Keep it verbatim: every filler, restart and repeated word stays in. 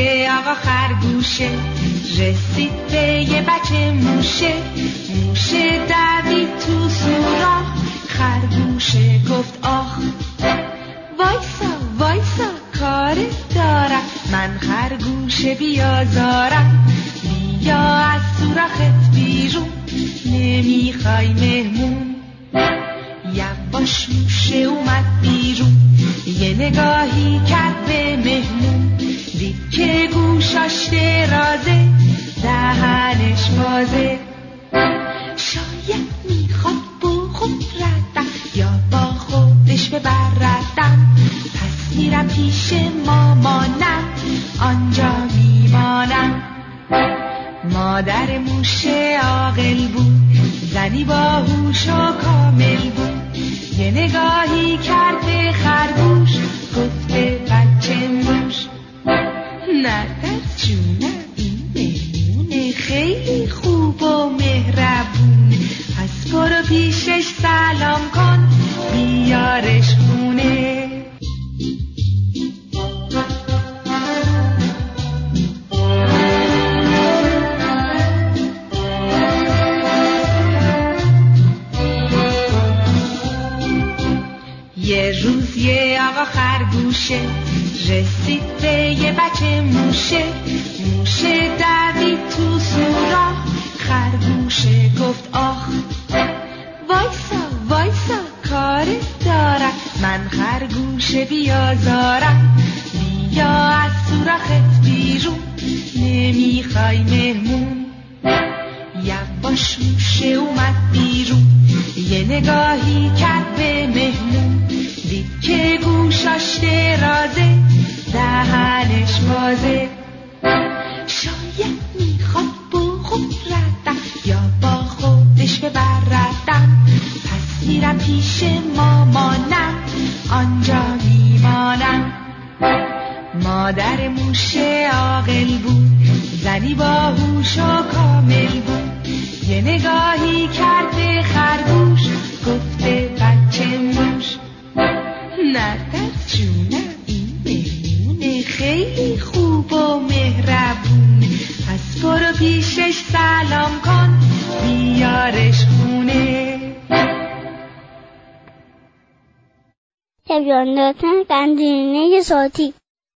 یه آقا خرگوشه رسید به یه بچه موشه. موشه دوید تو سوراخ، خرگوشه گفت آخ. وایسا وایسا کارت دارم، من خرگوشه بیازارم. بیا از سوراخت بیرون، نمیخوای مهمون. یواش موشه اومد بیرون، یه نگاهی کرد به مهمون. دید که گوشاش درازه، دهنش بازه. شاید میخواد بخوردم یا با خودش ببردم. پس میرم پیش مامانم، آنجا میمانم. مادر موشه عاقل بود، زنی باهوش و کامل بود. یه نگاهی کرد به خرگوش، گفت به بچه موش نترس جونم، این مهمونه خیلی خوب و مهربونه. پس برو پیشش سلام کن، بیارش خونه. یه روز یه آقا خرگوشه رسید به یه بچه موشه. موشه دوید تو سوراخ، خرگوشه گفت آخ. وایسا وایسا کارت دارم، من خرگوشه بیازارم. بیا از سوراخت بیرون، نمیخوای مهمون. یواش موشه اومد بیرون، یه نگاهی کرد به مهمون. دید که گوشاش درازه، دهنش بازه. شاید میخواد بخوردم یا با خودش ببردم. پس میرم پیش مامانم، آنجا میمانم. مادر موشه عاقل بود، زنی باهوش و کامل بود. یه نگاهی کرد به خرگوش، گفت به بچه موش نترس جونم، این مهمونه خیلی خوب و مهربونه. پس برو پیشش سلام کن، بیارش خونه. تبیان دادن قندیلینه صوتی.